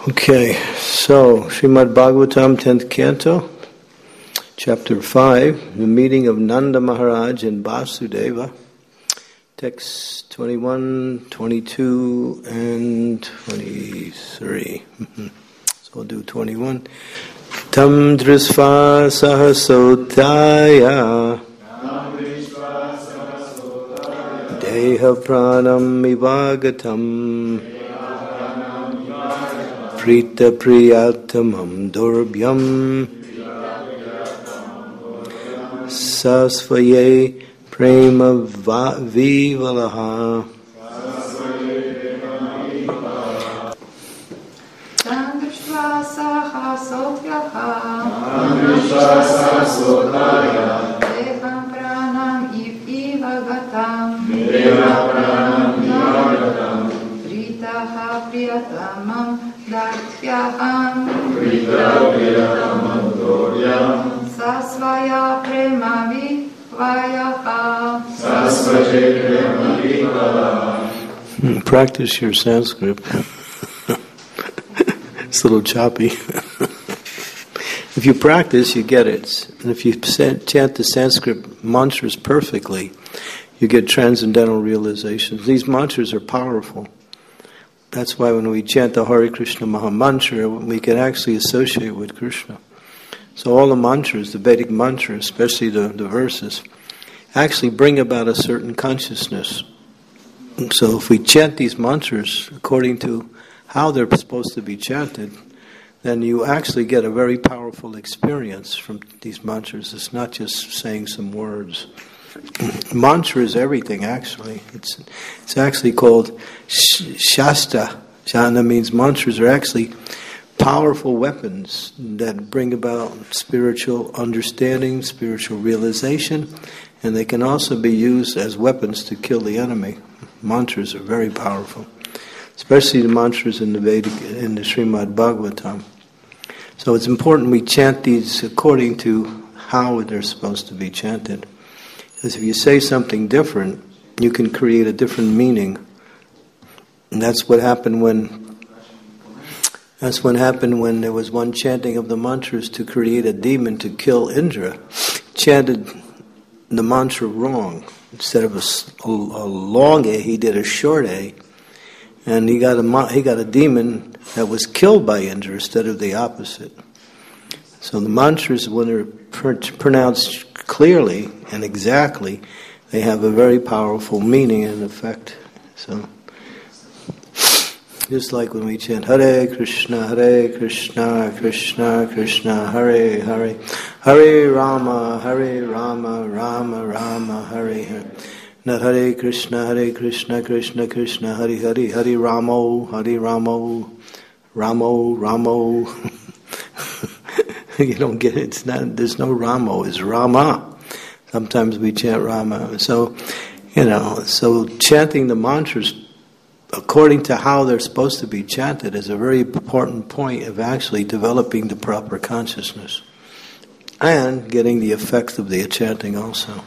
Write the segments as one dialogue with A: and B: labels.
A: Okay, so Srimad Bhagavatam, 10th Canto, Chapter 5, the meeting of Nanda Maharaj and Vasudeva, texts 21, 22, and 23. So we'll do 21. Tam drisva sahasotaya deha pranam ivagatam Prita priyatamam durbhyam sasvaye prema vivalaha.
B: Sandrishvasaha sotyaha Devam pranam ivagatam Pritaha priyatamam Dartyaham Sasvaya premavi vayaha.
A: Practice your Sanskrit. It's a little choppy. If you practice, you get it. And if you chant the Sanskrit mantras perfectly, you get transcendental realizations. These mantras are powerful. That's why when we chant the Hare Krishna Maha Mantra, we can actually associate with Krishna. So all the mantras, the Vedic mantras, especially the verses, actually bring about a certain consciousness. So if we chant these mantras according to how they're supposed to be chanted, then you actually get a very powerful experience from these mantras. It's not just saying some words. Mantra is everything, actually. It's actually called Shastra. Shana means mantras are actually powerful weapons that bring about spiritual understanding, spiritual realization, and they can also be used as weapons to kill the enemy. Mantras are very powerful, especially the mantras in the Srimad Bhagavatam. So it's important we chant these according to how they're supposed to be chanted. Because if you say something different, you can create a different meaning. And that's what happened when there was one chanting of the mantras to create a demon to kill Indra. Chanted the mantra wrong. Instead of a long A, he did a short A. And he got a demon that was killed by Indra instead of the opposite. So the mantras, when they're pronounced clearly and exactly, they have a very powerful meaning and effect. So, just like when we chant Hare Krishna, Krishna Krishna, Hare Hare, Hare Rama, Rama Rama, Hare Hare. Not Hare Krishna, Krishna Krishna, Hare Hare, Hare Ramo, Ramo. You don't get it. It's not. There's no Ramo. It's Rama. Sometimes we chant Rama. So, so chanting the mantras according to how they're supposed to be chanted is a very important point of actually developing the proper consciousness and getting the effect of the chanting also.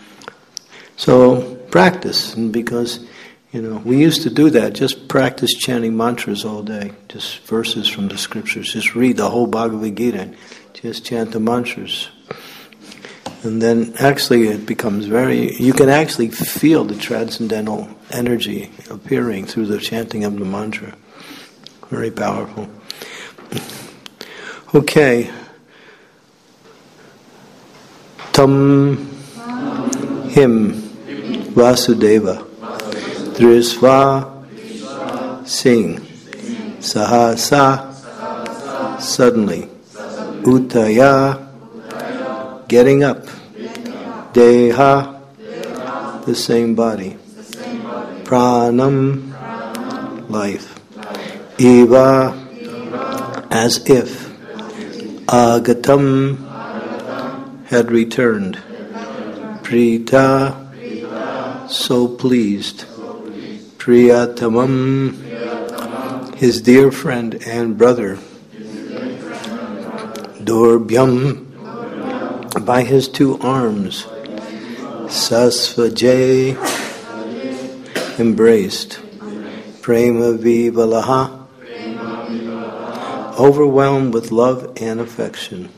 A: So practice, and because we used to do that. Just practice chanting mantras all day, just verses from the scriptures. Just read the whole Bhagavad Gita. Just chant the mantras. And then actually it becomes you can actually feel the transcendental energy appearing through the chanting of the mantra. Very powerful. Okay. Tam him Vasudeva Drisva sing Sahasa suddenly Utaya getting up Deha the same body Pranam life Eva as if Agatam had returned Prita so pleased Priyatamam his dear friend and brother Durbhyam by his two arms Sasvajay embraced Prema Vivalaha overwhelmed with love and affection.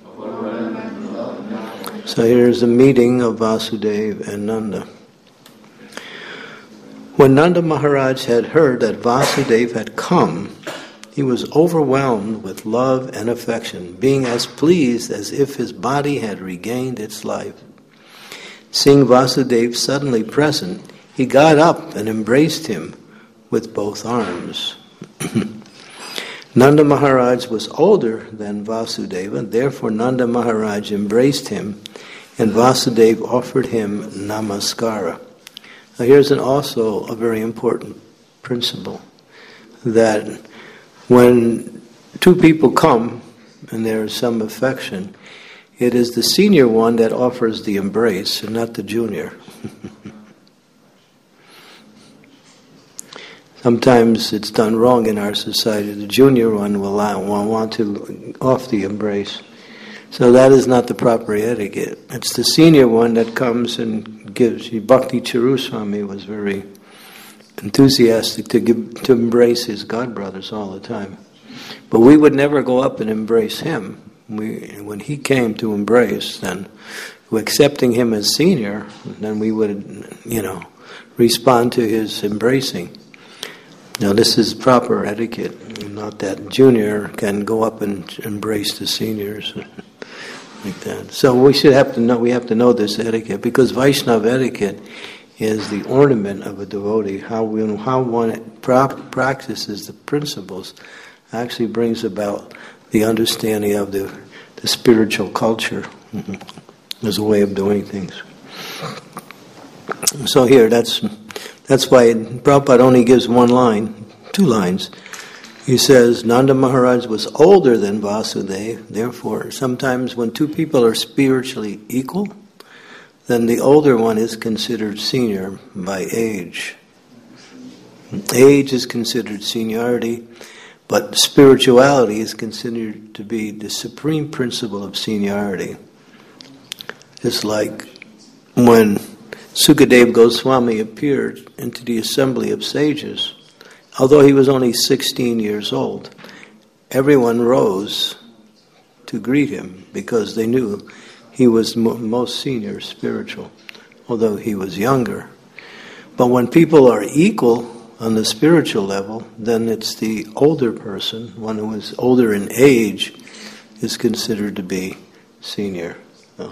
A: So here's a meeting of Vasudeva and Nanda. When Nanda Maharaj had heard that Vasudeva had come, he was overwhelmed with love and affection, being as pleased as if his body had regained its life. Seeing Vasudeva suddenly present, he got up and embraced him with both arms. Nanda Maharaj was older than Vasudeva, therefore Nanda Maharaj embraced him, and Vasudeva offered him namaskara. Now here's also a very important principle, that when two people come and there is some affection, it is the senior one that offers the embrace and not the junior. Sometimes it's done wrong in our society. The junior one will want to offer the embrace. So that is not the proper etiquette. It's the senior one that comes and gives. Bhakti Chiruswami was very enthusiastic to embrace his godbrothers all the time. But we would never go up and embrace him. When he came to embrace, then accepting him as senior, then we would, respond to his embracing. Now this is proper etiquette, not that junior can go up and embrace the seniors like that. So we have to know this etiquette, because Vaishnava etiquette is the ornament of a devotee. How one practices the principles actually brings about the understanding of the spiritual culture as a way of doing things. So here, that's why Prabhupada only gives two lines. He says, Nanda Maharaj was older than Vasudeva, therefore sometimes when two people are spiritually equal, then the older one is considered senior by age. Age is considered seniority, but spirituality is considered to be the supreme principle of seniority. It's like when Sukadeva Goswami appeared into the assembly of sages, although he was only 16 years old, everyone rose to greet him because they knew he was most senior spiritual, although he was younger. But when people are equal on the spiritual level, then it's the older person, one who is older in age, is considered to be senior. So.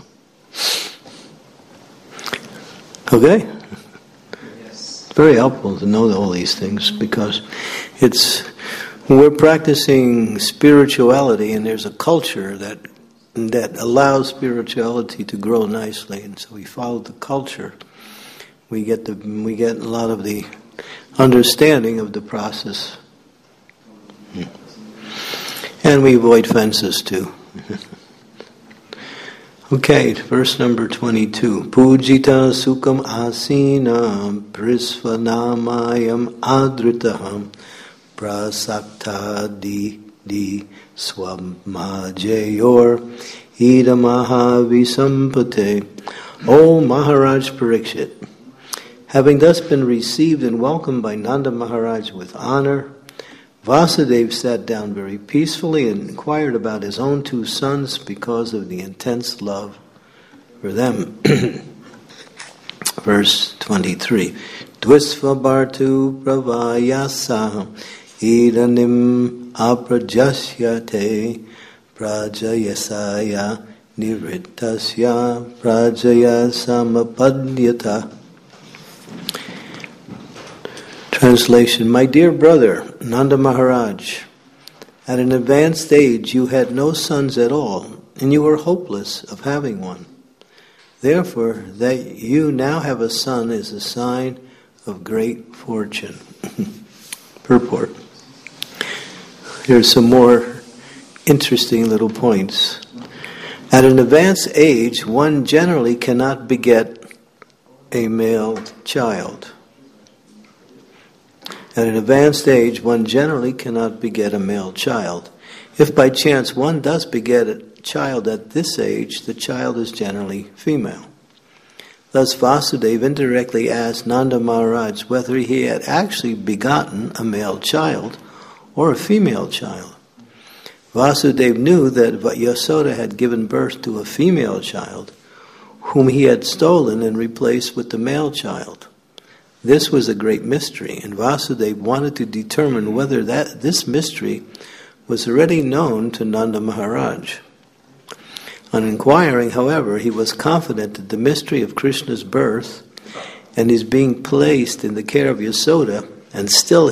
A: Okay? It's very helpful to know all these things, because when we're practicing spirituality and there's a culture that allows spirituality to grow nicely, and so we follow the culture, we get a lot of the understanding of the process. And we avoid fences too. Okay, verse number 22. Pujita sukham asina prisvanamayam adritaham prasakta di swamajayor idamaha visampate. O Maharaj Parikshit, having thus been received and welcomed by Nanda Maharaj with honor, Vasudeva sat down very peacefully and inquired about his own two sons because of the intense love for them. Verse 23. Dvisva bhartu pravayasaham idanim aprajasyate prajayasaya nivrittasya prajaya samapadyata. Translation. My dear brother, Nanda Maharaj, at an advanced age you had no sons at all, and you were hopeless of having one. Therefore, that you now have a son is a sign of great fortune. Purport. Here's some more interesting little points. At an advanced age, one generally cannot beget a male child. At an advanced age, one generally cannot beget a male child. If by chance one does beget a child at this age, the child is generally female. Thus Vasudeva indirectly asked Nanda Maharaj whether he had actually begotten a male child or a female child. Vasudeva knew that Yasoda had given birth to a female child whom he had stolen and replaced with the male child. This was a great mystery, and Vasudeva wanted to determine whether this mystery was already known to Nanda Maharaj. On inquiring, however, he was confident that the mystery of Krishna's birth and his being placed in the care of Yasoda and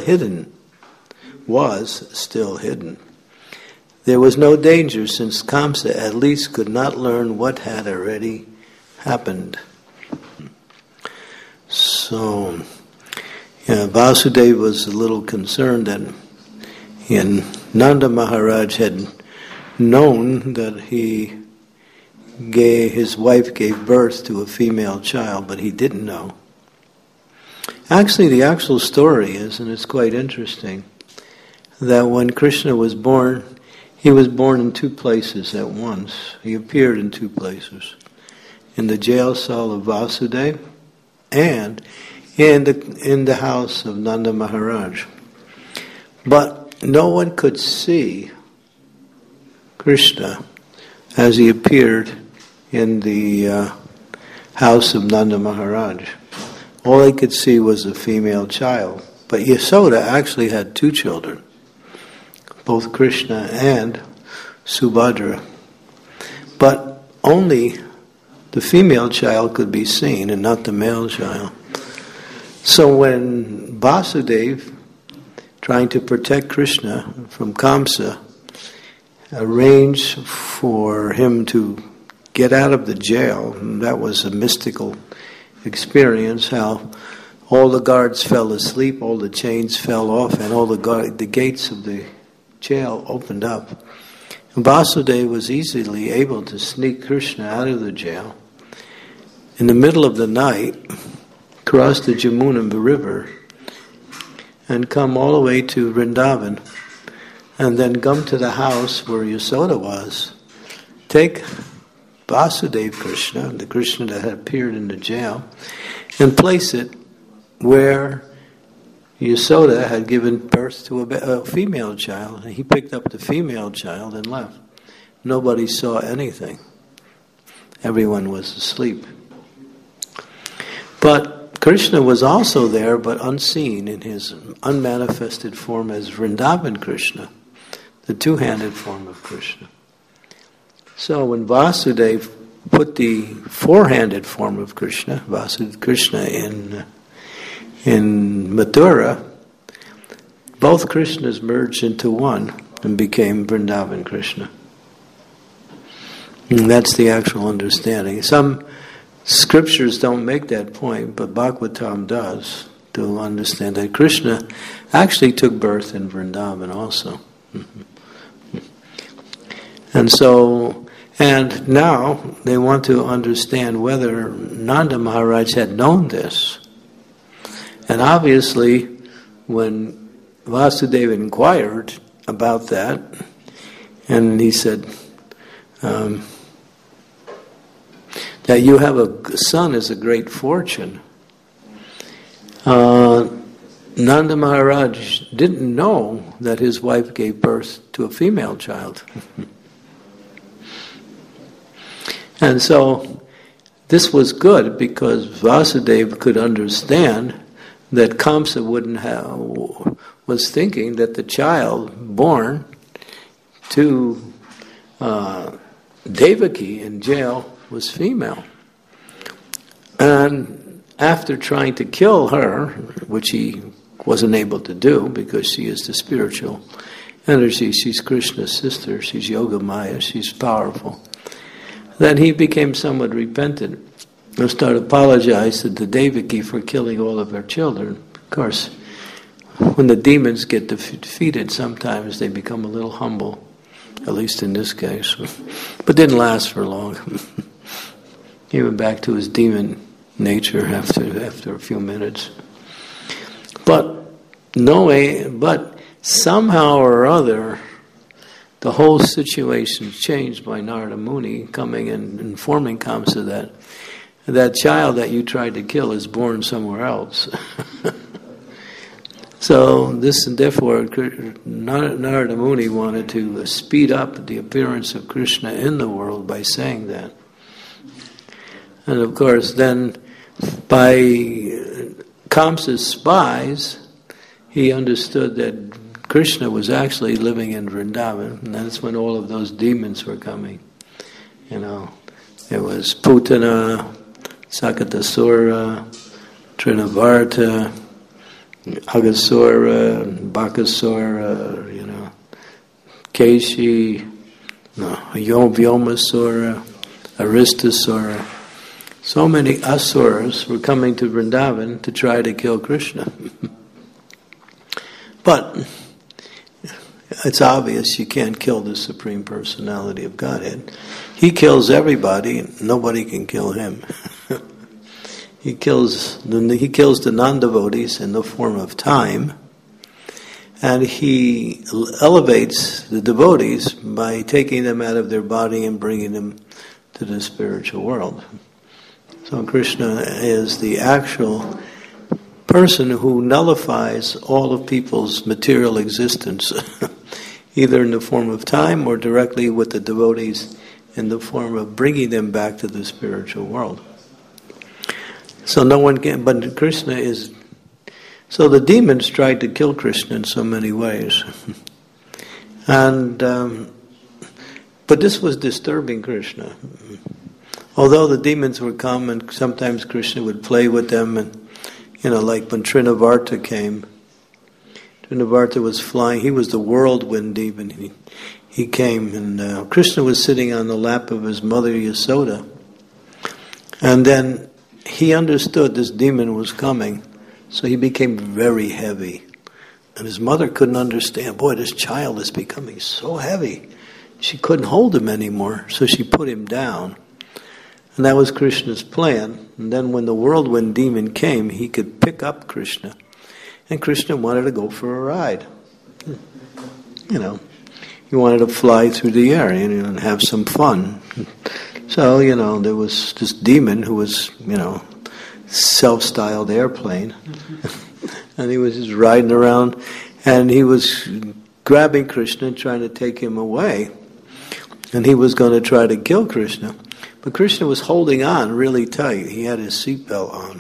A: was still hidden. There was no danger, since Kamsa at least could not learn what had already happened. So, Vasudeva was a little concerned that Nanda Maharaj had known that his wife gave birth to a female child, but he didn't know. Actually, the actual story is, and it's quite interesting, that when Krishna was born, he was born in two places at once. He appeared in two places. In the jail cell of Vasudeva and in the house of Nanda Maharaj. But no one could see Krishna as he appeared in the house of Nanda Maharaj. All they could see was a female child. But Yasoda actually had two children, both Krishna and Subhadra. But only the female child could be seen and not the male child. So when Vasudeva, trying to protect Krishna from Kamsa, arranged for him to get out of the jail, and that was a mystical experience, how all the guards fell asleep, all the chains fell off, and all the gates of the jail opened up. And Vasudeva was easily able to sneak Krishna out of the jail. In the middle of the night, cross the Jamuna River and come all the way to Vrindavan, and then come to the house where Yasoda was, take Vasudeva Krishna, the Krishna that had appeared in the jail, and place it where Yasoda had given birth to a female child. And he picked up the female child and left. Nobody saw anything. Everyone was asleep. But Krishna was also there, but unseen, in his unmanifested form as Vrindavan Krishna, the two-handed form of Krishna. So when Vasudeva put the four-handed form of Krishna, Vasudeva Krishna, in Mathura, both Krishnas merged into one and became Vrindavan Krishna. And that's the actual understanding. Some scriptures don't make that point, but Bhagavatam does, to understand that Krishna actually took birth in Vrindavan also. And now they want to understand whether Nanda Maharaj had known this. And obviously, when Vasudeva inquired about that, and he said, that you have a son is a great fortune. Nanda Maharaj didn't know that his wife gave birth to a female child. And so this was good because Vasudeva could understand that Kamsa was thinking that the child born to Devaki in jail was female. And after trying to kill her, which he wasn't able to do because she is the spiritual energy, she's Krishna's sister, she's Yoga Maya, she's powerful, then he became somewhat repentant and started apologizing to Devaki for killing all of her children. Of course, when the demons get defeated, sometimes they become a little humble, at least in this case. But didn't last for long. He went back to his demon nature after a few minutes. But somehow or other, the whole situation changed by Narada Muni coming and informing Kamsa that child that you tried to kill is born somewhere else. So this, and therefore, Narada Muni wanted to speed up the appearance of Krishna in the world by saying that. And of course, then by Kamsa's spies, he understood that Krishna was actually living in Vrindavan, and that's when all of those demons were coming. You know, it was Putana, Sakatasura, Trinavarta, Agasura, Bakasura, Keshi, Vyomasura, Aristasura. So many asuras were coming to Vrindavan to try to kill Krishna. But it's obvious you can't kill the Supreme Personality of Godhead. He kills everybody, and nobody can kill him. He kills the non-devotees in the form of time, and he elevates the devotees by taking them out of their body and bringing them to the spiritual world. So Krishna is the actual person who nullifies all of people's material existence, either in the form of time or directly with the devotees in the form of bringing them back to the spiritual world. So no one can, but Krishna is, so the demons tried to kill Krishna in so many ways. And, but this was disturbing Krishna. Although the demons would come and sometimes Krishna would play with them, and like when Trinavarta came. Trinavarta was flying, he was the whirlwind demon. He came, and Krishna was sitting on the lap of his mother Yasoda. And then he understood this demon was coming, so he became very heavy. And his mother couldn't understand, boy, this child is becoming so heavy. She couldn't hold him anymore, so she put him down. And that was Krishna's plan. And then when the whirlwind demon came, he could pick up Krishna. And Krishna wanted to go for a ride. He wanted to fly through the air and have some fun. So, there was this demon who was, self-styled airplane. And he was just riding around, and he was grabbing Krishna and trying to take him away. And he was going to try to kill Krishna. But Krishna was holding on really tight. He had his seatbelt on.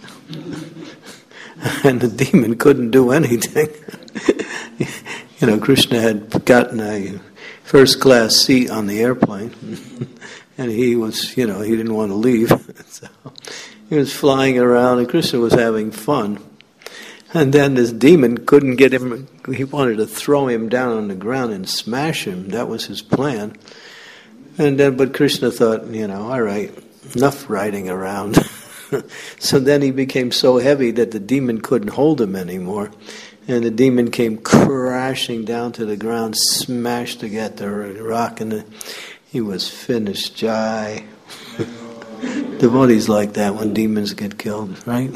A: And the demon couldn't do anything. Krishna had gotten a first-class seat on the airplane. And he was, he didn't want to leave. So he was flying around, and Krishna was having fun. And then this demon couldn't get him. He wanted to throw him down on the ground and smash him. That was his plan. And then, but Krishna thought, all right, enough riding around. So then he became so heavy that the demon couldn't hold him anymore. And the demon came crashing down to the ground, smashed against the rock, and he was finished. Jai. Devotees like that when demons get killed, right?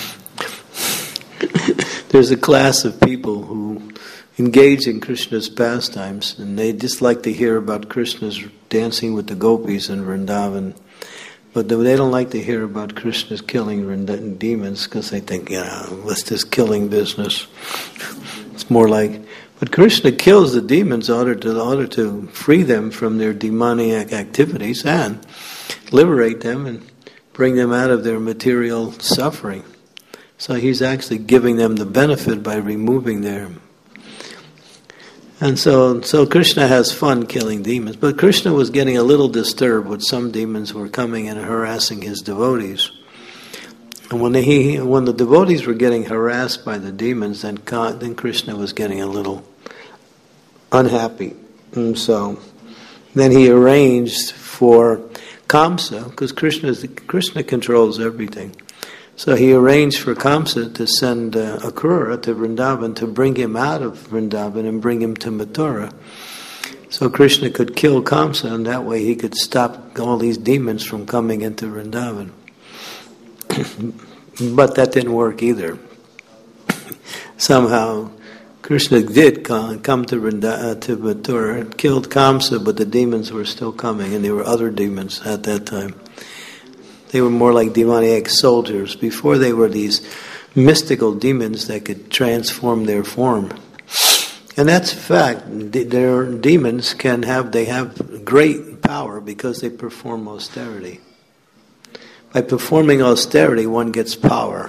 A: There's a class of people who engage in Krishna's pastimes, and they just like to hear about Krishna's dancing with the gopis in Vrindavan. But they don't like to hear about Krishna's killing demons, because they think, what's this killing business? It's more like, but Krishna kills the demons in order to free them from their demoniac activities and liberate them and bring them out of their material suffering. So he's actually giving them the benefit by removing their. And so Krishna has fun killing demons. But Krishna was getting a little disturbed when some demons were coming and harassing his devotees. And when the devotees were getting harassed by the demons, then Krishna was getting a little unhappy. And so then he arranged for Kamsa, because Krishna controls everything. So he arranged for Kamsa to send Akrura to Vrindavan to bring him out of Vrindavan and bring him to Mathura. So Krishna could kill Kamsa, and that way he could stop all these demons from coming into Vrindavan. But that didn't work either. Somehow Krishna did come to Mathura, killed Kamsa, but the demons were still coming, and there were other demons at that time. They were more like demoniac soldiers. Before they were these mystical demons that could transform their form. And that's a fact. Their demons they have great power because they perform austerity. By performing austerity, one gets power.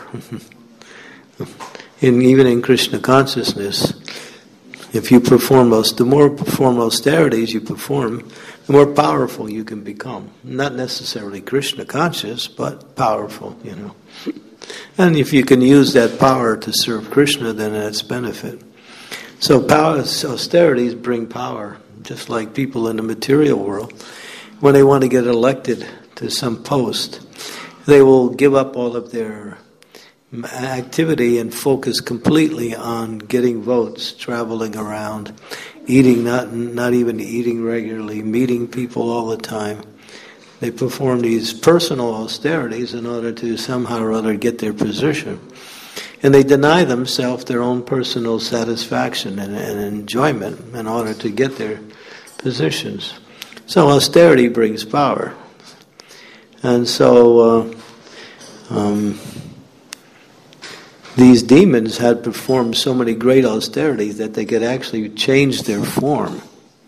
A: Even in Krishna consciousness, if you the more austerities you perform, the more powerful you can become. Not necessarily Krishna conscious, but powerful, And if you can use that power to serve Krishna, then that's benefit. So austerities bring power, just like people in the material world. When they want to get elected to some post, they will give up all of their activity and focus completely on getting votes, traveling around, eating, not even eating regularly, meeting people all the time. They perform these personal austerities in order to somehow or other get their position. And they deny themselves their own personal satisfaction and enjoyment in order to get their positions. So austerity brings power. And so these demons had performed so many great austerities that they could actually change their form.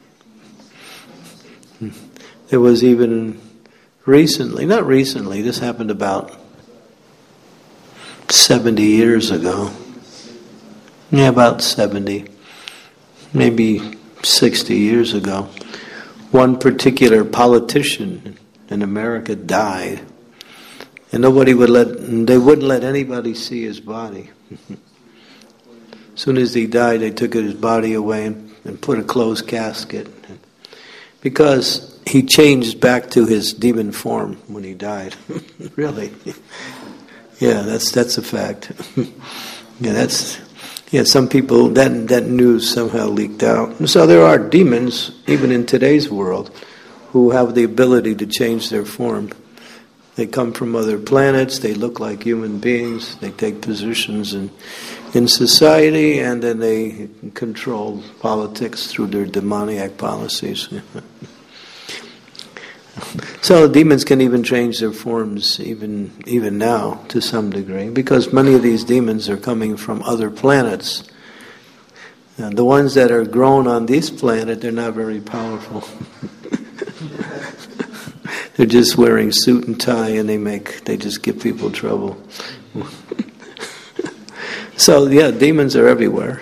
A: There was even not recently, this happened about 70 years ago. Yeah, about 70, maybe 60 years ago. One particular politician in America died, and they wouldn't let anybody see his body. As soon as he died, they took his body away and put a closed casket, because he changed back to his demon form when he died. Really. Yeah, that's a fact. Some people, that news somehow leaked out. So there are demons, even in today's world, who have the ability to change their form. They come from other planets, they look like human beings, they take positions in society, and then they control politics through their demoniac policies. So demons can even change their forms even now to some degree, because many of these demons are coming from other planets. And the ones that are grown on this planet, they're not very powerful. They're just wearing suit and tie, and they just give people trouble. So demons are everywhere.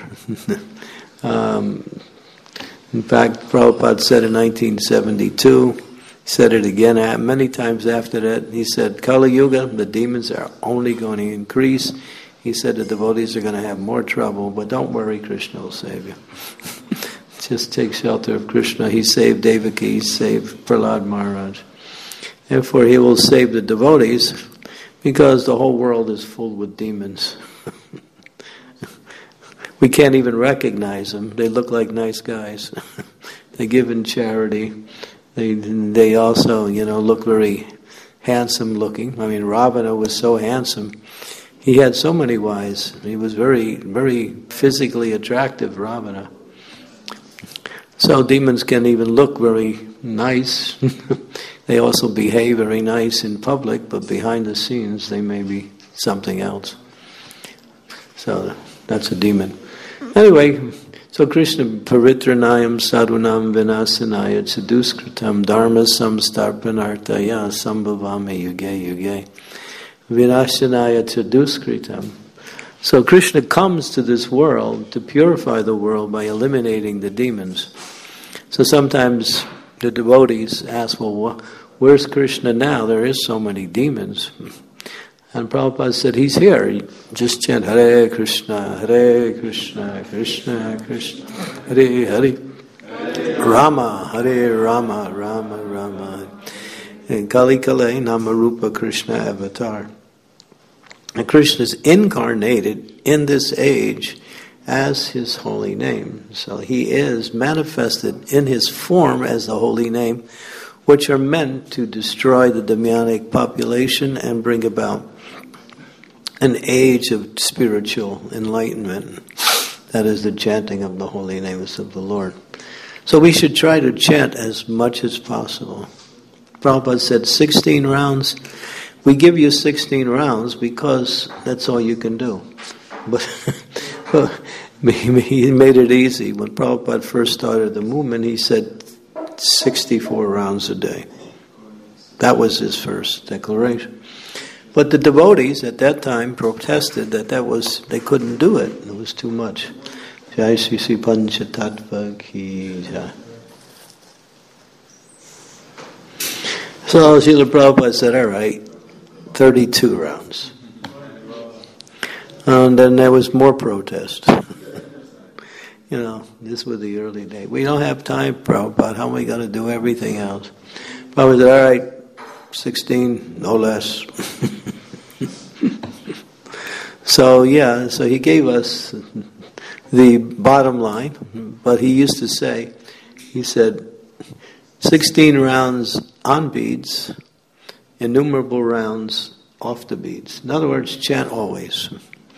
A: In fact, Prabhupada said in 1972, he said it again many times after that. He said, Kali Yuga, the demons are only going to increase. He said the devotees are going to have more trouble, but don't worry, Krishna will save you. Just take shelter of Krishna. He saved Devaki, he saved Prahlad Maharaj. Therefore, he will save the devotees, because the whole world is full with demons. We can't even recognize them. They look like nice guys. They give in charity. They also, look very handsome looking. I mean, Ravana was so handsome. He had so many wives. He was very, very physically attractive, Ravana. So demons can even look very nice. They also behave very nice in public, but behind the scenes they may be something else. So that's a demon. Anyway, so Krishna paritranayam sadhunam vinasanaya chaduskritam dharma samstarpanartaya sambhavami yuge yuge vinasanaya chaduskritam. So Krishna comes to this world to purify the world by eliminating the demons. So sometimes the devotees ask, well, where's Krishna now? There is so many demons. And Prabhupada said, he's here. You just chant Hare Krishna, Krishna Krishna, Hare Hare. Rama, Hare Rama, Rama Rama. And Kali Kale Namarupa Krishna Avatar. And Krishna is incarnated in this age as his holy name. So he is manifested in his form as the holy name, which are meant to destroy the demonic population and bring about an age of spiritual enlightenment. That is the chanting of the holy names of the Lord. So we should try to chant as much as possible. Prabhupada said 16 rounds, we give you 16 rounds because that's all you can do. But he made it easy. When Prabhupada first started the movement, he said 64 rounds a day. That was his first declaration. But the devotees at that time protested that they couldn't do it. It was too much. Jai Shri Shri Panchatattva Ki Jai. So Srila Prabhupada said, all right, 32 rounds. And then there was more protest. This was the early days. We don't have time, Prabhupada. How are we going to do everything else? Prabhupada said, all right, 16, no less. So he gave us the bottom line, but he used to say, he said, 16 rounds on beads, innumerable rounds off the beads. In other words, chant always.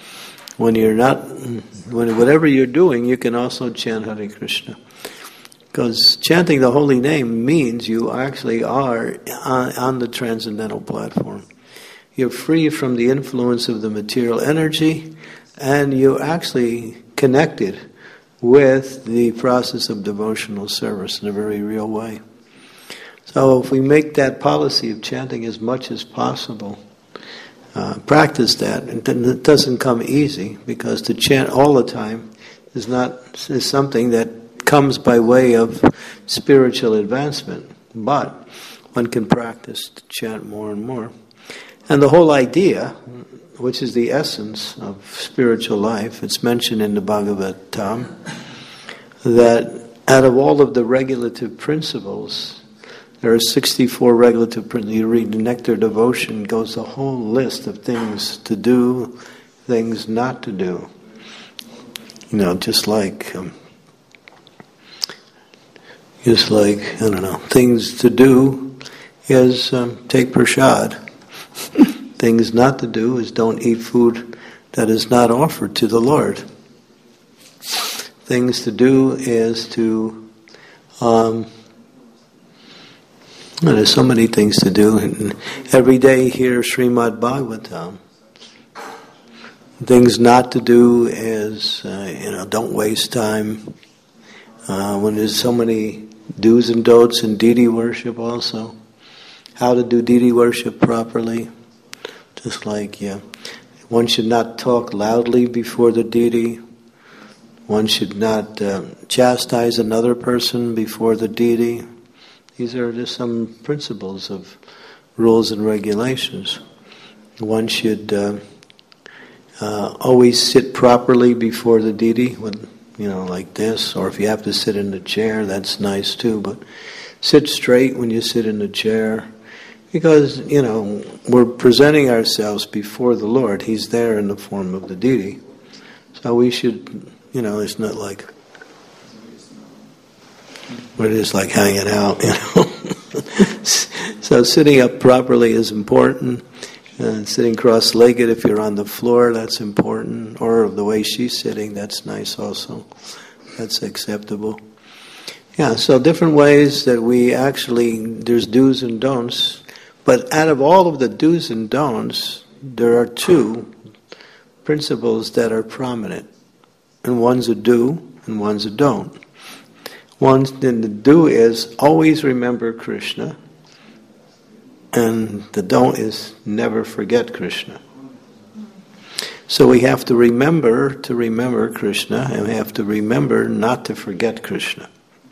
A: Whatever you're doing, you can also chant Hare Krishna. Because chanting the holy name means you actually are on the transcendental platform. You're free from the influence of the material energy, and you're actually connected with the process of devotional service in a very real way. So if we make that policy of chanting as much as possible, practice that, and it doesn't come easy, because to chant all the time is something that comes by way of spiritual advancement, but one can practice to chant more and more. And the whole idea, which is the essence of spiritual life, it's mentioned in the Bhagavatam, that out of all of the regulative principles, there are 64 regulative principles. You read the Nectar Devotion, goes a whole list of things to do, things not to do. Just like things to do is take prasad. Things not to do is don't eat food that is not offered to the Lord. Things to do is to there's so many things to do. And every day hear Srimad Bhagavatam. Things not to do is, don't waste time. When there's so many do's and don'ts in deity worship also. How to do deity worship properly. Just like, one should not talk loudly before the deity. One should not chastise another person before the deity. These are just some principles of rules and regulations. One should always sit properly before the deity, like this, or if you have to sit in the chair, that's nice too, but sit straight when you sit in the chair, because, we're presenting ourselves before the Lord. He's there in the form of the deity. So we should, it's not like we're just like hanging out, So sitting up properly is important. Sitting cross-legged, if you're on the floor, that's important. Or the way she's sitting, that's nice also. That's acceptable. So different ways that there's do's and don'ts. But out of all of the do's and don'ts, there are two principles that are prominent. And one's a do, and one's a don't. The do is always remember Krishna. And the don't is never forget Krishna. So we have to remember Krishna, and we have to remember not to forget Krishna.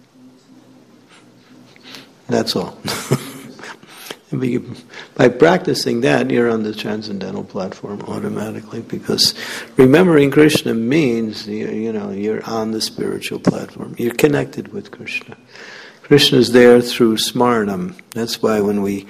A: That's all. By practicing that, you're on the transcendental platform automatically, because remembering Krishna means you're on the spiritual platform. You're connected with Krishna. Krishna is there through smaranam. That's why when we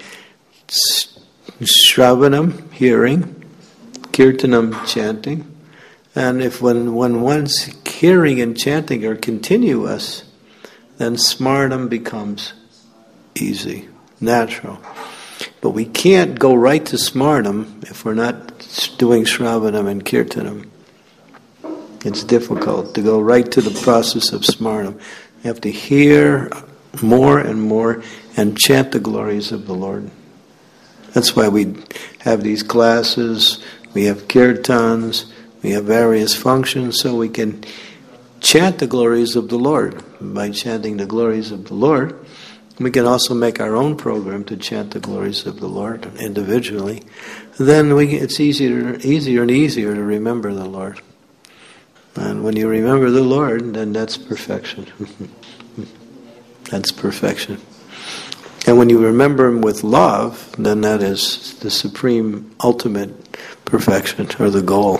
A: Shravanam, hearing, Kirtanam, chanting, and when one's hearing and chanting are continuous, then Smaranam becomes easy, natural. But we can't go right to Smaranam if we're not doing Shravanam and Kirtanam. It's difficult to go right to the process of Smaranam. You have to hear more and more and chant the glories of the Lord. That's why we have these classes, we have kirtans, we have various functions, so we can chant the glories of the Lord. By chanting the glories of the Lord, we can also make our own program to chant the glories of the Lord individually. Then it's easier and easier to remember the Lord. And when you remember the Lord, then that's perfection. That's perfection. And when you remember Him with love, then that is the supreme, ultimate perfection, or the goal.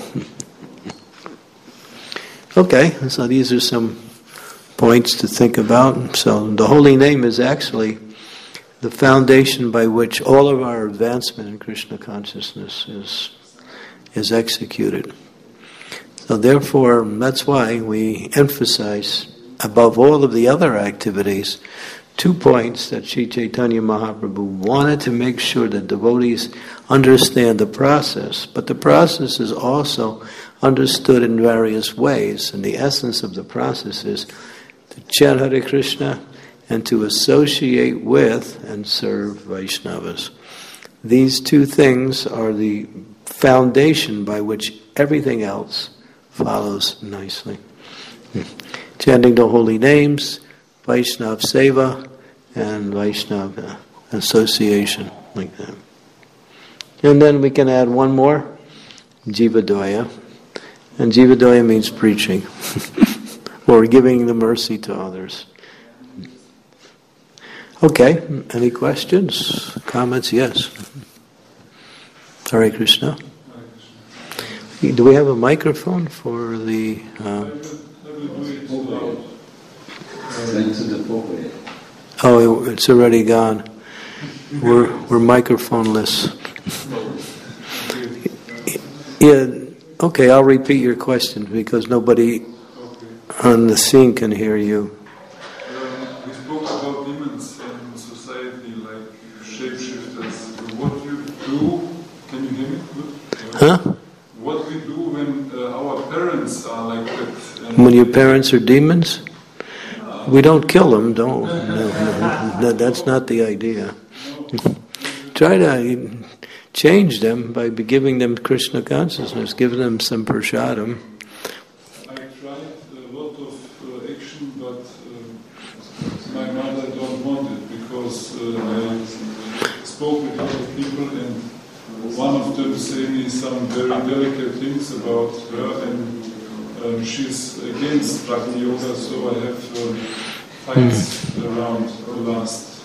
A: Okay, so these are some points to think about. So the holy name is actually the foundation by which all of our advancement in Krishna consciousness is executed. So therefore, that's why we emphasize, above all of the other activities, 2 points that Sri Chaitanya Mahaprabhu wanted to make sure that devotees understand the process, but the process is also understood in various ways, and the essence of the process is to chant Hare Krishna and to associate with and serve Vaishnavas. These 2 things are the foundation by which everything else follows nicely. Chanting the holy names, Vaishnav Seva, and Vaishnav association, like that. And then we can add one more, Jivadoya. And Jivadoya means preaching, or giving the mercy to others. Okay, any questions, comments? Yes. Hare Krishna. Do we have a microphone for the... Oh, it's already gone. We're microphoneless. Yeah, okay, I'll repeat your question because nobody on the scene can hear you.
C: We spoke about demons in society, like shapeshifters. What you do, can you hear me?
A: Huh?
C: What we do when our parents are like that.
A: When your parents are demons? We don't kill them, no, that's not the idea. Try to change them by giving them Krishna consciousness, giving them some prasadam.
C: I tried a lot of action, but my mother don't want it because I spoke with other people and one of them said me some very delicate things about her and she's against Bhakti Yoga, so I have fights around the last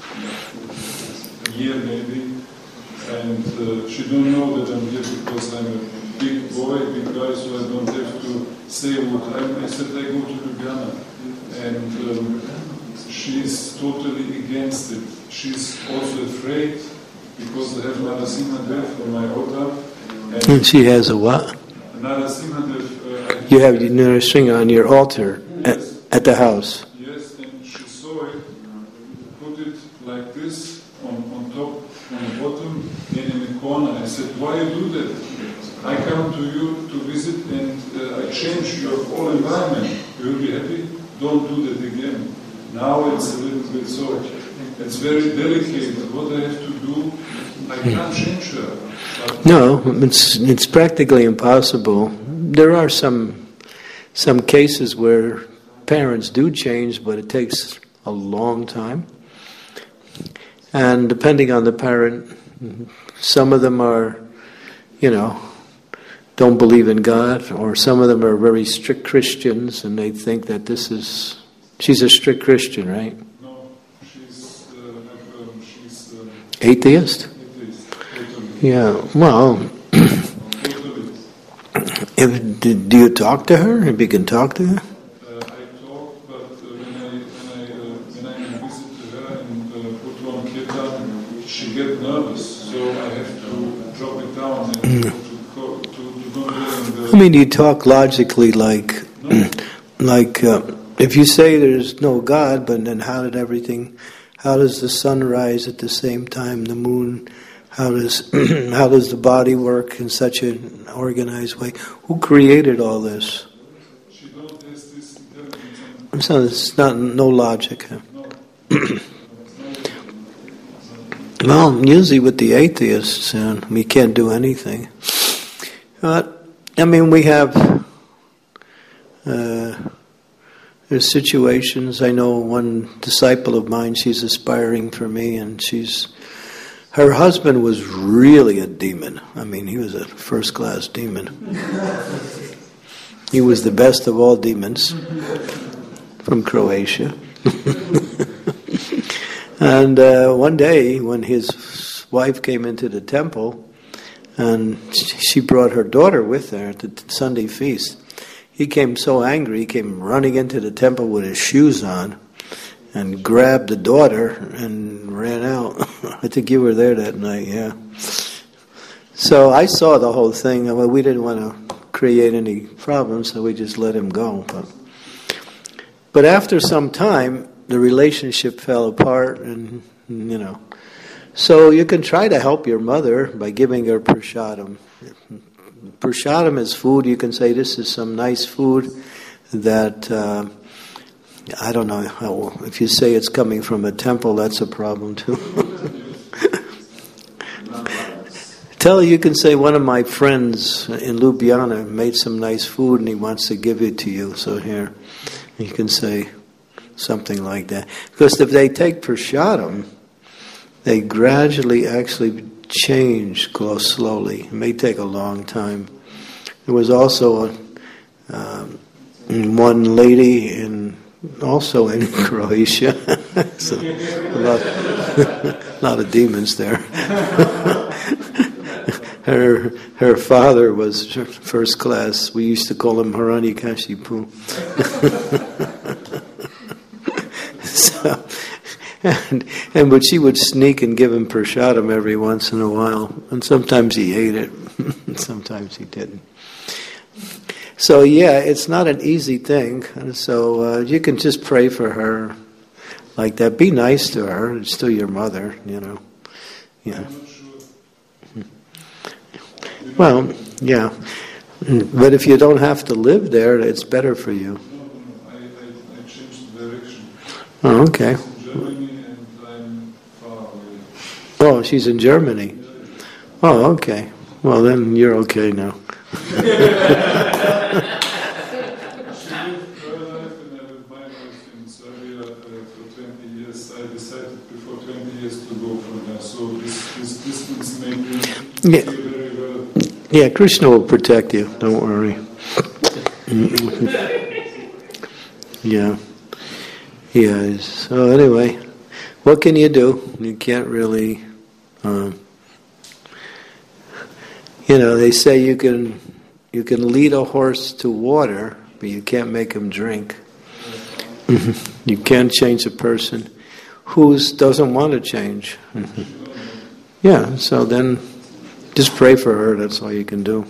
C: year maybe, and she don't know that I'm here because I'm a big boy, big guy, so I don't have to say what I said I go to Ljubljana, and she's totally against it. She's also afraid because I have Narasimha Dev on my altar.
A: And she has a what?
C: Narasimha Dev.
A: You have Narasimha on your altar at the house.
C: Yes, and she saw it, put it like this on top, on the bottom, and in the corner. I said, why you do that? I come to you to visit and I change your whole environment. You will be happy? Don't do that again. Now it's a little bit so. It's very delicate. What I have to do, I can't change her.
A: No, it's practically impossible. There are some cases where parents do change, but it takes a long time. And depending on the parent, some of them are, don't believe in God, or some of them are very strict Christians, and they think that she's a strict Christian, right?
C: No, she's
A: atheist? Yeah, well, do you talk to her? If you can talk to her?
C: I talk, but when I'm in visit to her and put on kirtan, she gets nervous, so I have to drop it down and to go there.
A: I mean, you talk logically, like if you say there's no God, but then how does the sun rise at the same time the moon? How does the body work in such an organized way? Who created all this?
C: She don't have this intelligence.
A: So it's no logic. Huh?
C: No.
A: Well, usually with the atheists, we can't do anything. But, we have there's situations. I know one disciple of mine, she's aspiring for me, and her husband was really a demon. He was a first-class demon. He was the best of all demons from Croatia. And one day, when his wife came into the temple, and she brought her daughter with her at the Sunday feast, he came so angry, he came running into the temple with his shoes on and grabbed the daughter and ran out. I think you were there that night, yeah. So I saw the whole thing. We didn't want to create any problems, so we just let him go. But after some time, the relationship fell apart, and So you can try to help your mother by giving her prasadam. Prasadam is food. You can say, this is some nice food that, I don't know, if you say it's coming from a temple, that's a problem too. You can say, one of my friends in Ljubljana made some nice food and he wants to give it to you, so here. You can say something like that. Because if they take prasadam, they gradually actually change, slowly. It may take a long time. There was also one lady also in Croatia. So a lot of demons there. Her father was first class. We used to call him Hiranyakashipu. But she would sneak and give him prasadam every once in a while, and sometimes he ate it, sometimes he didn't. So it's not an easy thing. And so you can just pray for her like that. Be nice to her. It's still your mother, Yeah. Well, yeah. But if you don't have to live there, it's better for you.
C: I changed the direction.
A: Oh, okay.
C: Germany, and I'm far away.
A: Oh, she's in Germany. Oh, okay. Well, then you're okay now.
C: She lived her life, and I lived my life in Serbia for 20 years. I decided before 20 years to go from there. So this distance made me feel very well.
A: Yeah, Krishna will protect you. Don't worry. Yeah. Yeah. So anyway, what can you do? You can't really. They say you can lead a horse to water, but you can't make him drink. You can't change a person who doesn't want to change. Yeah. So then, just pray for her. That's all you can do.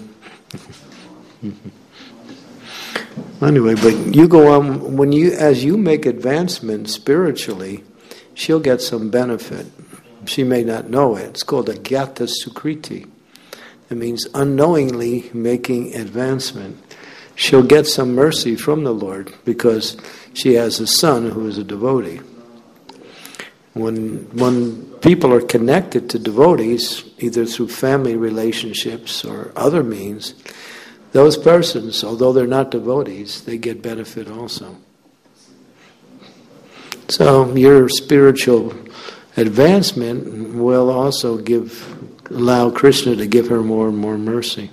A: Anyway, but you go on, as you make advancement spiritually, she'll get some benefit. She may not know it. It's called a Gyata Sukriti. It means unknowingly making advancement. She'll get some mercy from the Lord because she has a son who is a devotee. When people are connected to devotees, either through family relationships or other means, those persons, although they're not devotees, they get benefit also. So your spiritual advancement will also allow Krishna to give her more and more mercy.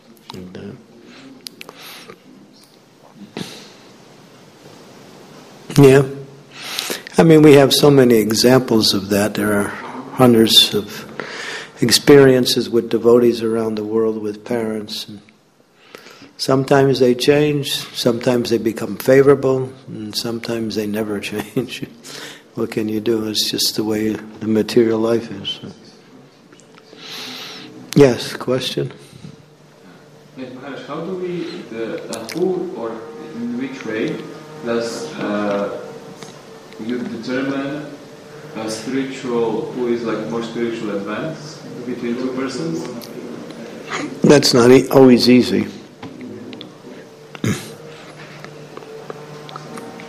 A: Yeah. We have so many examples of that. There are hundreds of experiences with devotees around the world with parents. And sometimes they change, sometimes they become favorable, and sometimes they never change. What can you do? It's just the way the material life is. Yes, question?
D: How do who or in which way does you determine who is more spiritual advanced between two persons?
A: That's not always easy.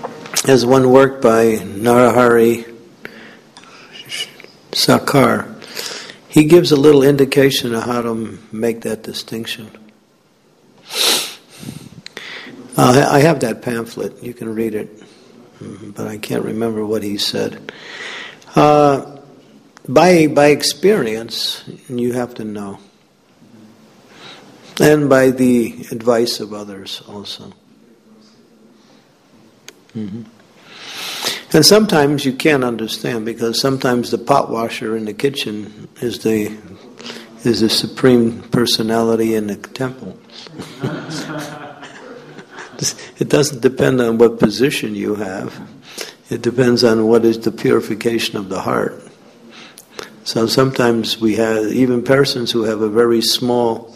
A: There's one work by Narahari Sakar. he gives a little indication of how to make that distinction. I have that pamphlet. You can read it, but I can't remember what he said. By experience, you have to know, and by the advice of others also. Mm-hmm. And sometimes you can't understand, because sometimes the pot washer in the kitchen is the supreme personality in the temple. It doesn't depend on what position you have. It depends on what is the purification of the heart. So sometimes we have even persons who have a very small,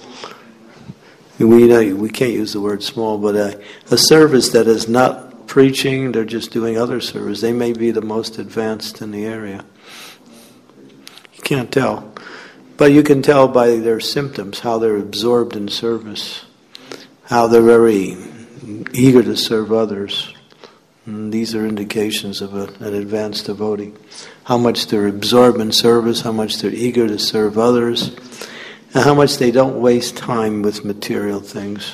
A: we can't use the word small, but a service that is not preaching, they're just doing other service. They may be the most advanced in the area. You can't tell. But you can tell by their symptoms how they're absorbed in service, how they're very eager to serve others. And these are indications of an advanced devotee. How much they're absorbed in service, how much they're eager to serve others, and how much they don't waste time with material things.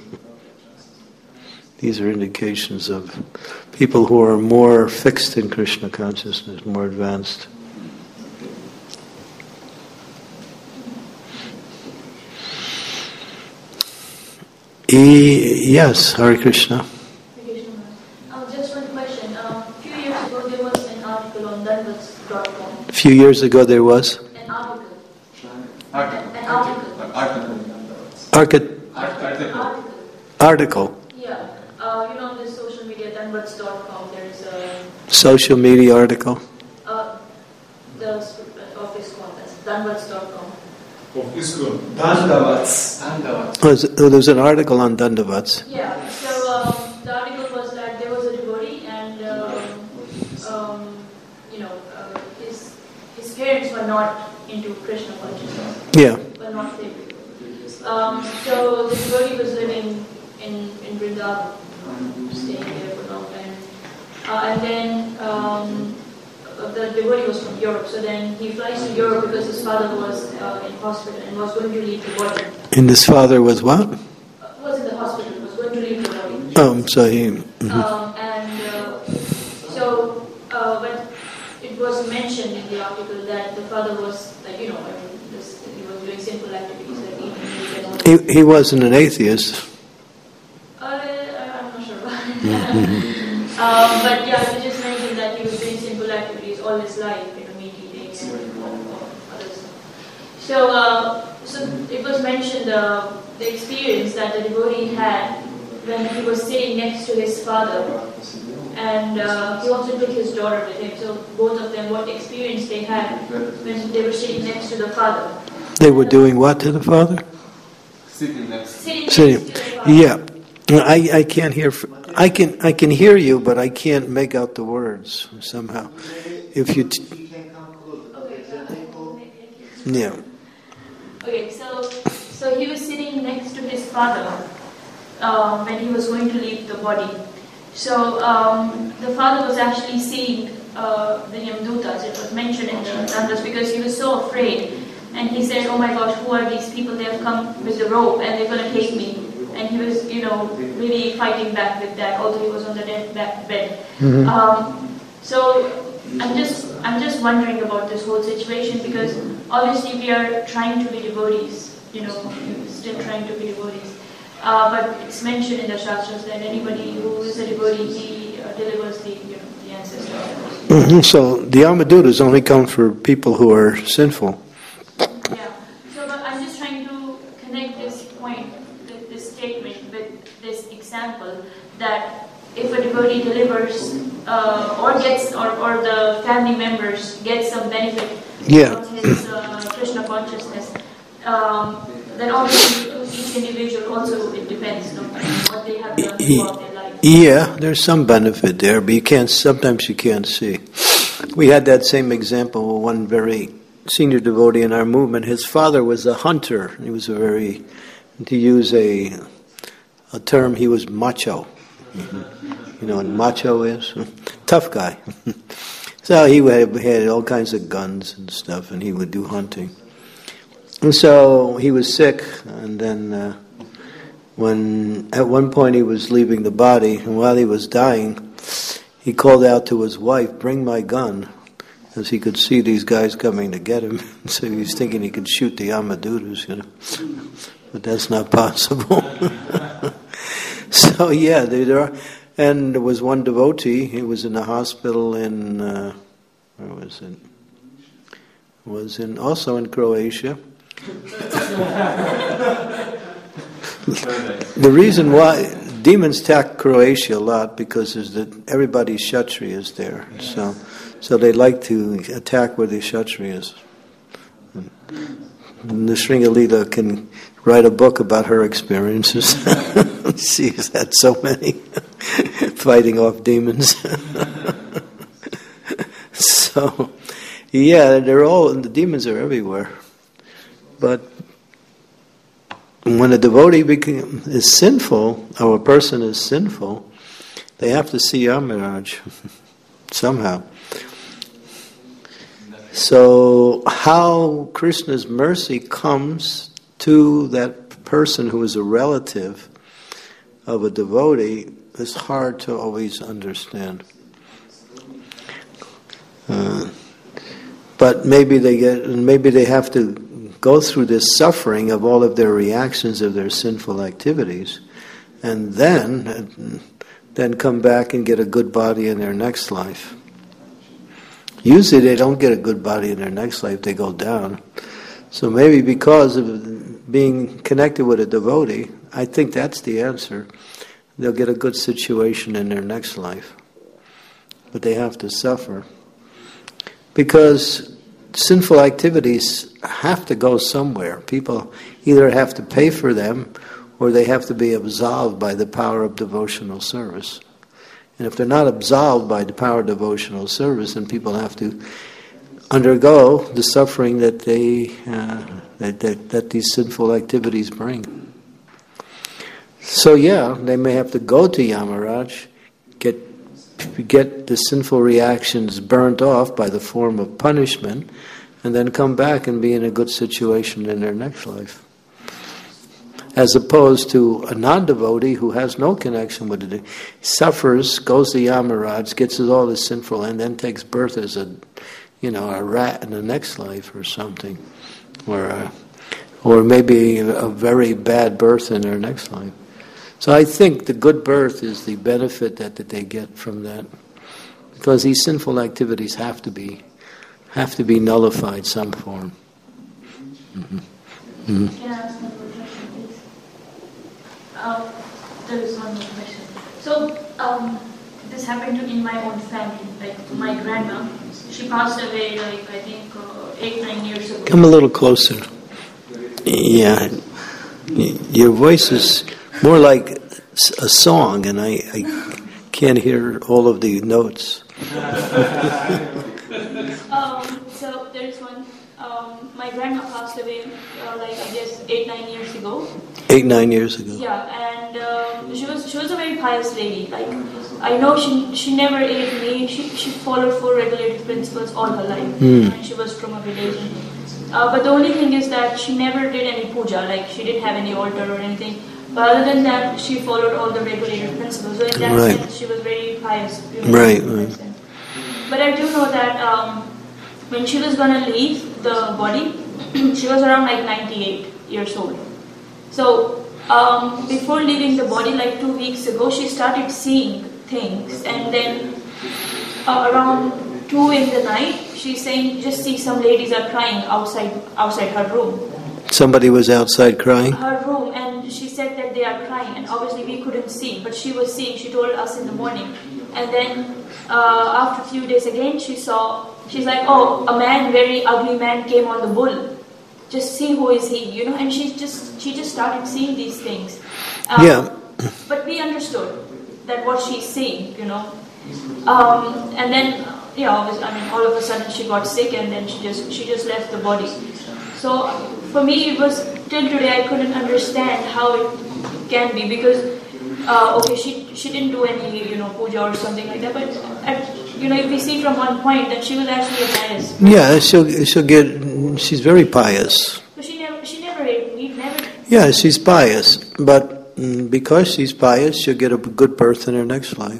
A: These are indications of people who are more fixed in Krishna consciousness, more advanced. Yes, Hare Krishna.
E: Just one question. A few years ago there was an article on Danvats.com.
A: A few years ago there was?
E: An article.
A: Article.
E: Yeah. On this social media, Danvats.com, there is a...
A: Social media article?
E: The office contest, Danvats.com.
C: Of ISKCON.
A: Dandavats. Oh, there's an article on Dandavats.
E: Yeah, so the article was that there was a devotee and, his parents were not into Krishna consciousness.
A: Yeah.
E: Were not there. So the devotee was living in Vrindavan, staying there for a long time. And then the devotee was from Europe, so then he flies to Europe because his father was in hospital and was going to leave the body.
A: And his father was what?
E: Was in the hospital, was going to leave the body.
A: So he...
E: But it was mentioned in the article that the father was, he was doing sinful activities, like eating.
A: He wasn't an atheist.
E: I'm not sure about it. But yeah, he just mentioned that he was doing sinful activities all his life, meat eating and other stuff. So it was mentioned the experience that the devotee had when he was sitting next to his father, and he also took his daughter with him. So both of them, what experience they had when they were sitting next to the father.
A: They were doing what to the father?
E: Sitting next to the father.
A: Yeah. I can't hear. I can hear you, but I can't make out the words somehow. If you. Yeah.
E: Okay, so he was sitting next to his father when he was going to leave the body. So the father was actually seeing the Yamdutas. It was mentioned in the Tandas because he was so afraid, and he said, "Oh my gosh, who are these people? They have come with the rope and they're going to take me." And he was, really fighting back with that, although he was on the bed. Mm-hmm. So I'm just wondering about this whole situation, because obviously we are trying to be devotees, still trying to be devotees. But it's mentioned in the Shastras that anybody who is a devotee, he delivers the ancestors.
A: Mm-hmm. So the Yamadutas only come for people who are sinful.
E: Yeah. So but I'm just trying to connect this point, this statement, with this example that if a devotee delivers or the family members get some benefit from his Krishna consciousness, then obviously each individual also, it depends on what they have done throughout their life.
A: Yeah, there's some benefit there, but sometimes you can't see. We had that same example with one very senior devotee in our movement. His father was a hunter. He was to use a term, he was macho. You know what macho is? Tough guy. So he had all kinds of guns and stuff, and he would do hunting. And so he was sick, and then when at one point he was leaving the body, and while he was dying, he called out to his wife, "Bring my gun," as he could see these guys coming to get him. So he was thinking he could shoot the Yamadutas, but that's not possible. So yeah, there are, and there was one devotee. He was in the hospital in where was it? Also in Croatia. The reason why demons attack Croatia a lot because everybody's Kshatriyas there, so they like to attack where the Kshatriyas. And the Sringalila can write a book about her experiences. She's had so many fighting off demons. So, yeah, the demons are everywhere. But when a devotee is sinful, or a person is sinful, they have to see Yamaraj somehow. So how Krishna's mercy comes to that person who is a relative of a devotee is hard to always understand. But maybe they have to go through this suffering of all of their reactions of their sinful activities, and then come back and get a good body in their next life. Usually they don't get a good body in their next life, they go down. So maybe because of being connected with a devotee, I think that's the answer. They'll get a good situation in their next life. But they have to suffer. Because sinful activities have to go somewhere. People either have to pay for them or they have to be absolved by the power of devotional service. And if they're not absolved by the power of devotional service, then people have to undergo the suffering that that these sinful activities bring. So yeah, they may have to go to Yamaraj, get the sinful reactions burnt off by the form of punishment, and then come back and be in a good situation in their next life. As opposed to a non-devotee who has no connection with it, suffers, goes to Yamaraj, gets all this sinful, and then takes birth as a rat in the next life or something, or maybe a very bad birth in their next life. So I think the good birth is the benefit that they get from that, because these sinful activities have to be nullified some form. Mm-hmm. Mm-hmm.
E: Can I ask another question, please? There is one more question. So this happened in my own family. Like my grandma, she passed away. I think 8-9 years ago.
A: Come a little closer. Yeah, your voice is more like a song, and I can't hear all of the notes.
E: So there's one. My grandma passed away, I guess 8-9 years ago.
A: 8-9 years ago.
E: Yeah, and she was a very pious lady. Like I know she never ate meat. She followed 4 regulated principles all her life, and she was from a village. But the only thing is that she never did any puja. Like she didn't have any altar or anything. But other than that, she followed all the regulated principles. So in that sense, she was very pious.
A: Right.
E: But I do know that when she was going to leave the body, she was around 98 years old. So before leaving the body, 2 weeks ago, she started seeing things. And then around 2 in the night, she's saying, just see some ladies are crying outside her room.
A: Somebody was outside crying?
E: Her room, and she said that they are crying, and obviously we couldn't see, but she was seeing. She told us in the morning. And then after a few days again, she's like, oh, a man, very ugly man came on the bull. Just see who is he, and she just started seeing these things. But we understood that what she's seeing, and then, all of a sudden she got sick, and then she just left the body. So for me, it was till today I couldn't understand how it can be, because she didn't do any puja or something like that, but if we see from one point that she was actually a pious.
A: Yeah, she'll get. She's very pious.
E: But she never
A: Yeah, she's pious, but because she's pious, she'll get a good birth in her next life.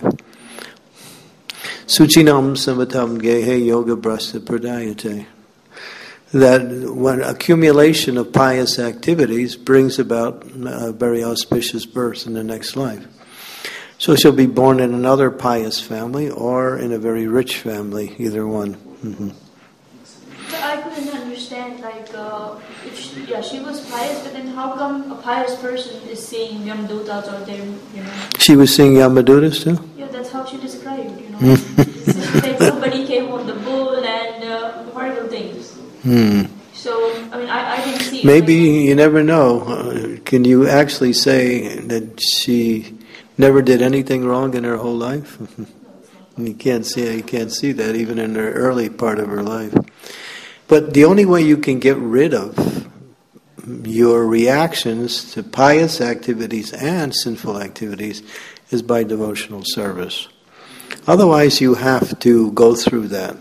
A: Suchinam samatam gehe yoga brasta pradayate. That when accumulation of pious activities brings about a very auspicious birth in the next life. So she'll be born in another pious family or in a very rich family, either one. Mm-hmm.
E: So I couldn't understand, if she was pious, but then how come a pious person is seeing Yamadutas or them,
A: She was seeing Yamadutas too?
E: Yeah, that's how she described, It's like somebody came on the bull and horrible things. So, I didn't see it.
A: Maybe, you never know. Can you actually say that she never did anything wrong in her whole life? You can't see that even in the early part of her life. But the only way you can get rid of your reactions to pious activities and sinful activities is by devotional service. Otherwise, you have to go through that.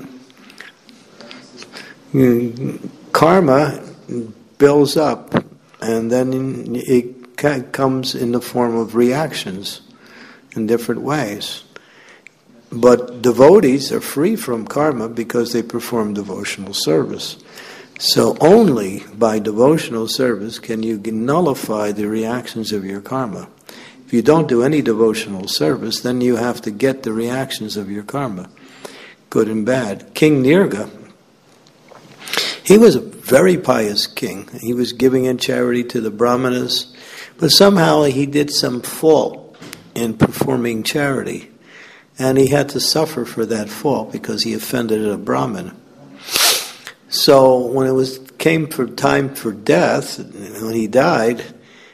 A: Karma builds up, and then it comes in the form of reactions in different ways. But devotees are free from karma because they perform devotional service. So only by devotional service can you nullify the reactions of your karma. If you don't do any devotional service, then you have to get the reactions of your karma, good and bad. King Nirga, he was a very pious king. He was giving in charity to the brahmanas, but somehow he did some fault in performing charity. And he had to suffer for that fault because he offended a Brahmin. So when it came for time for death, when he died,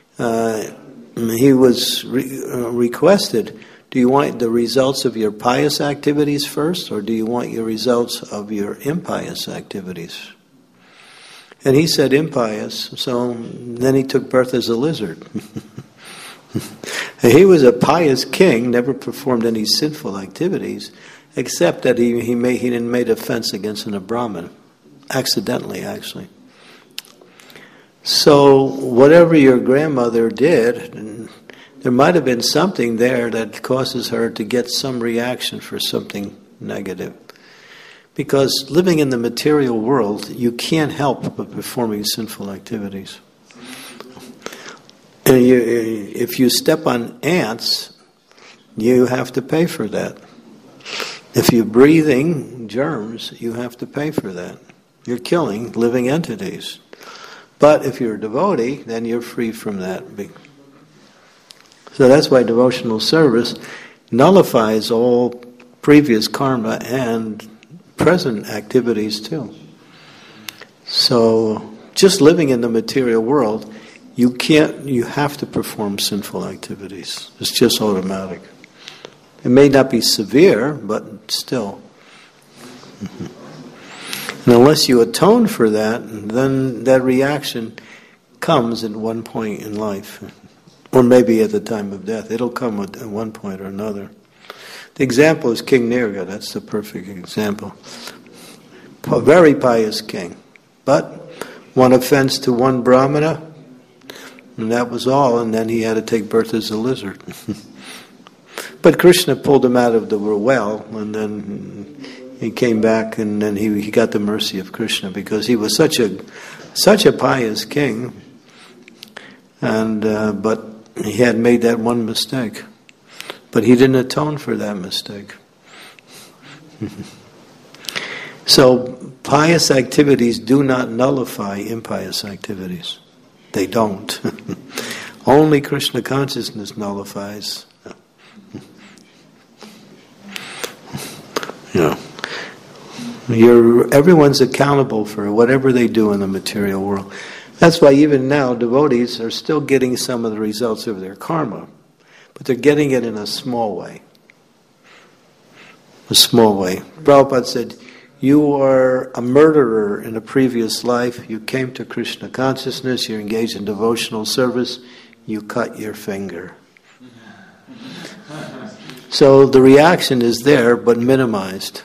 A: he was requested, do you want the results of your pious activities first, or do you want your results of your impious activities? And he said impious, so then he took birth as a lizard. He was a pious king, never performed any sinful activities, except that he didn't make offense against a Brahmin, accidentally actually. So whatever your grandmother did, there might have been something there that causes her to get some reaction for something negative. Because living in the material world, you can't help but performing sinful activities. And if you step on ants, you have to pay for that. If you're breathing germs, you have to pay for that. You're killing living entities. But if you're a devotee, then you're free from that. So that's why devotional service nullifies all previous karma and present activities too. So just living in the material world, you have to perform sinful activities. It's just automatic. It may not be severe, but still. And unless you atone for that, then that reaction comes at one point in life. Or maybe at the time of death. It'll come at one point or another. The example is King Nirga. That's the perfect example. A very pious king. But one offense to one Brahmana, and that was all, and then he had to take birth as a lizard. But Krishna pulled him out of the well, and then he came back, and then he got the mercy of Krishna, because he was such a pious king, and but he had made that one mistake. But he didn't atone for that mistake. So pious activities do not nullify impious activities. They don't. Only Krishna consciousness nullifies. Everyone's accountable for whatever they do in the material world. That's why even now devotees are still getting some of the results of their karma, but they're getting it in a small way. A small way. Prabhupada said, you are a murderer in a previous life, you came to Krishna consciousness, you're engaged in devotional service, you cut your finger. So the reaction is there, but minimized.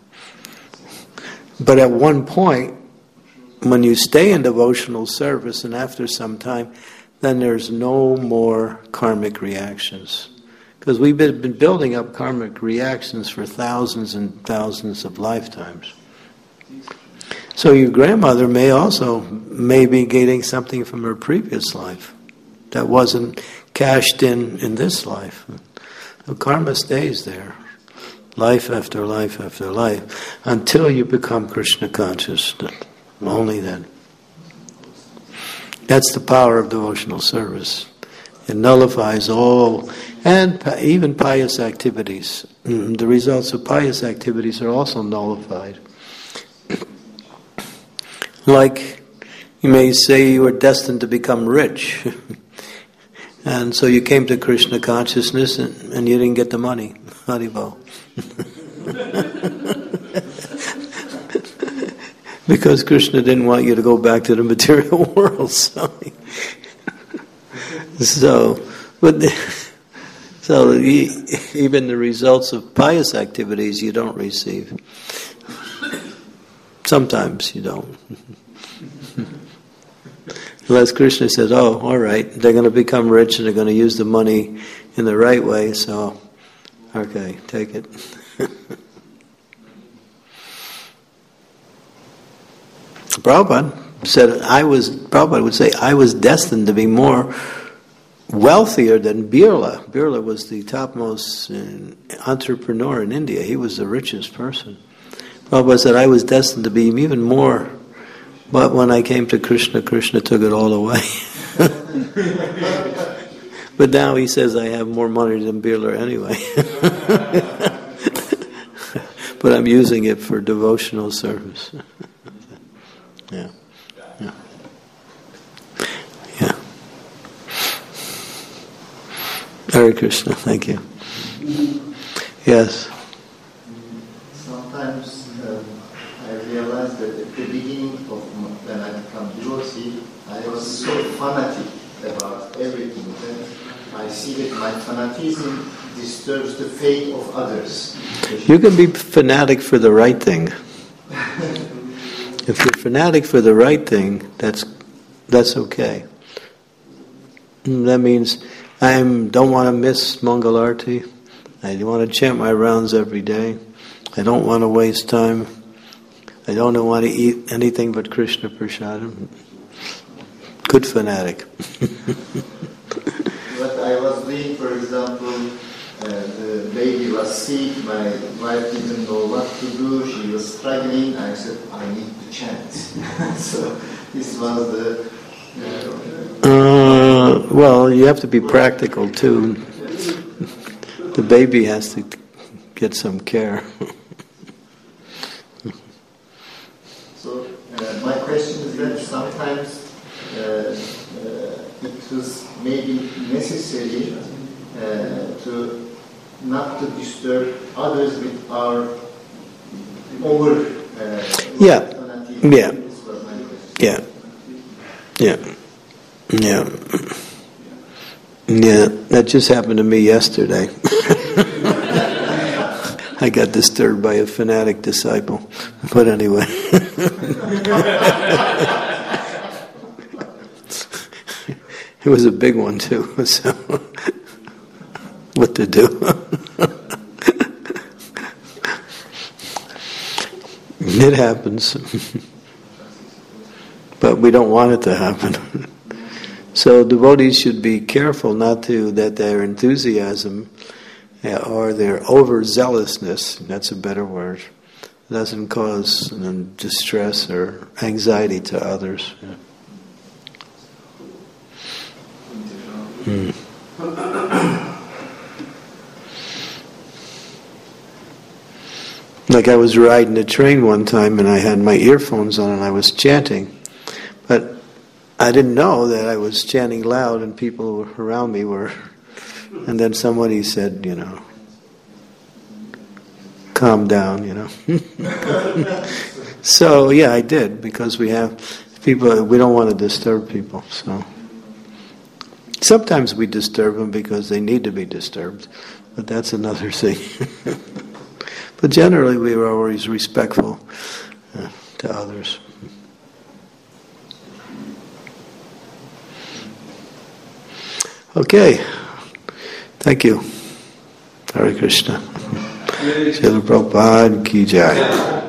A: But at one point, when you stay in devotional service, and after some time, then there's no more karmic reactions. Because we've been building up karmic reactions for thousands and thousands of lifetimes. So your grandmother may be getting something from her previous life that wasn't cashed in this life. The karma stays there, life after life after life, until you become Krishna conscious. Only then. That's the power of devotional service. It nullifies all, and even pious activities. The results of pious activities are also nullified. Like, you may say you were destined to become rich. And so you came to Krishna consciousness and you didn't get the money. Haribol. Because Krishna didn't want you to go back to the material world. So even the results of pious activities you don't receive. Sometimes you don't. Unless Krishna says, oh, all right, they're going to become rich and they're going to use the money in the right way, so, okay, take it. Prabhupada would say, I was destined to be more wealthier than Birla. Birla was the topmost entrepreneur in India. He was the richest person. Prabhupada said, I was destined to be even more, but when I came to Krishna, Krishna took it all away. But now he says I have more money than Birla anyway. But I'm using it for devotional service. Yeah. Hare Krishna, thank you. Yes.
F: Sometimes I realize that at the beginning of when I become devotee, I was so fanatic about everything that I see that my fanatism disturbs the faith of others.
A: You can be fanatic for the right thing. If you're fanatic for the right thing, that's okay. That means I don't want to miss Mangalarti. I want to chant my rounds every day. I don't want to waste time. I don't want to eat anything but Krishna Prasadam. Good fanatic.
F: What I was doing, for example, the baby was sick, my wife didn't know what to do, she was struggling, I said, I need to chant. So this was the...
A: well, you have to be practical too. The baby has to get some care.
F: So my question is that sometimes it was maybe necessary to not to disturb others with our over fanatism. This was my question.
A: Yeah, that just happened to me yesterday. I got disturbed by a fanatic disciple. But anyway. It was a big one too, so what to do? It happens. But we don't want it to happen. So devotees should be careful not to, that their enthusiasm or their overzealousness, that's a better word, doesn't cause distress or anxiety to others. Yeah. Like I was riding a train one time and I had my earphones on and I was chanting. But I didn't know that I was chanting loud and people around me were... And then somebody said, calm down, So, yeah, I did, because we have people, we don't want to disturb people, so... Sometimes we disturb them because they need to be disturbed, but that's another thing. But generally we are always respectful to others. Okay. Thank you. Hare Krishna. Srila Prabhupada ki jai.